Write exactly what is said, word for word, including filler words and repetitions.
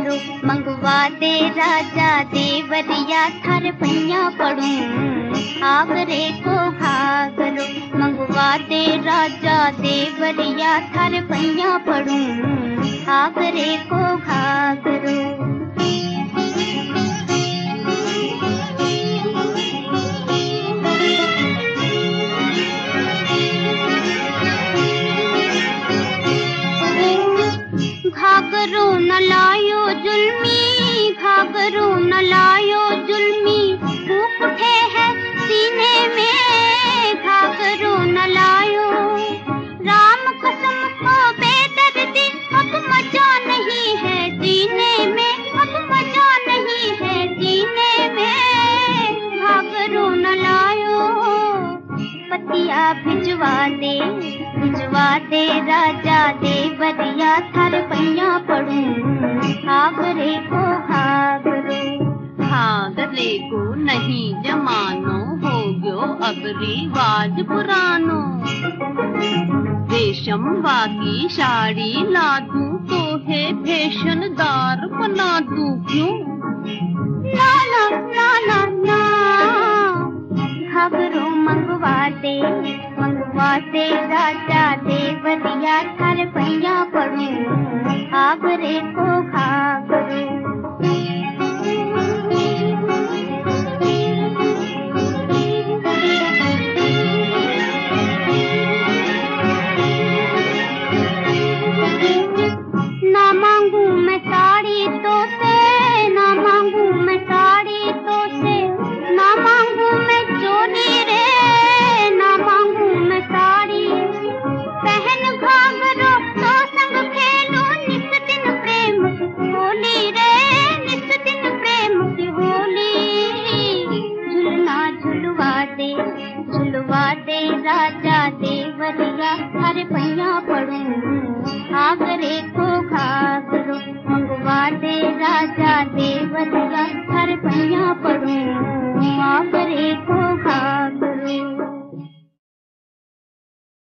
घाघरो मंगवा दे राजा देवरिया थार पैया पड़ू। आगरे को घाघरो मंगवा दे राजा देवरिया थार पैया पड़ू। आगरे को घाघरो घाघरो न लायो जुल्मी, घाघरो न लायो जुल्मी, फूक उठे है सीने में। घाघरो न लायो राम कसम को बेदर्दी, अब मजा नहीं है जीने में, अब मजा नहीं है जीने में। घाघरो न लायो पतिया भिजवा दे, भिजवा दे राजा देवरिया थार पैया पड़ू। आगरे को घाघरो घाघरे को नहीं जमानो, हो गयो अब रिवाज पुरानो। रेशम वाली साड़ी ला दूं तो है फैशनदार बना दूं क्यों? ना ना ना ना ना घाघरो मंगवा दे, मंगवा दे राजा देवरिया थार पैया पड़ू। आगरे को घाघरो ना मांगू मैं साड़ी तो से, ना मांगू मैं साड़ी तो से, ना मांगू मैं चोली रे, ना मांगू मैं साड़ी। पहन घाघरो तो संग खेलो नित दिन प्रेम की होली रे, नित दिन प्रेम की होली। झुलना झुलवा दे, झुलवा दे राजा देवरिया थार पैया पड़ू। आगरे को घाघरो मंगवा दे राजा देवरिया थार पैया पड़ू। आगरे को घाघरो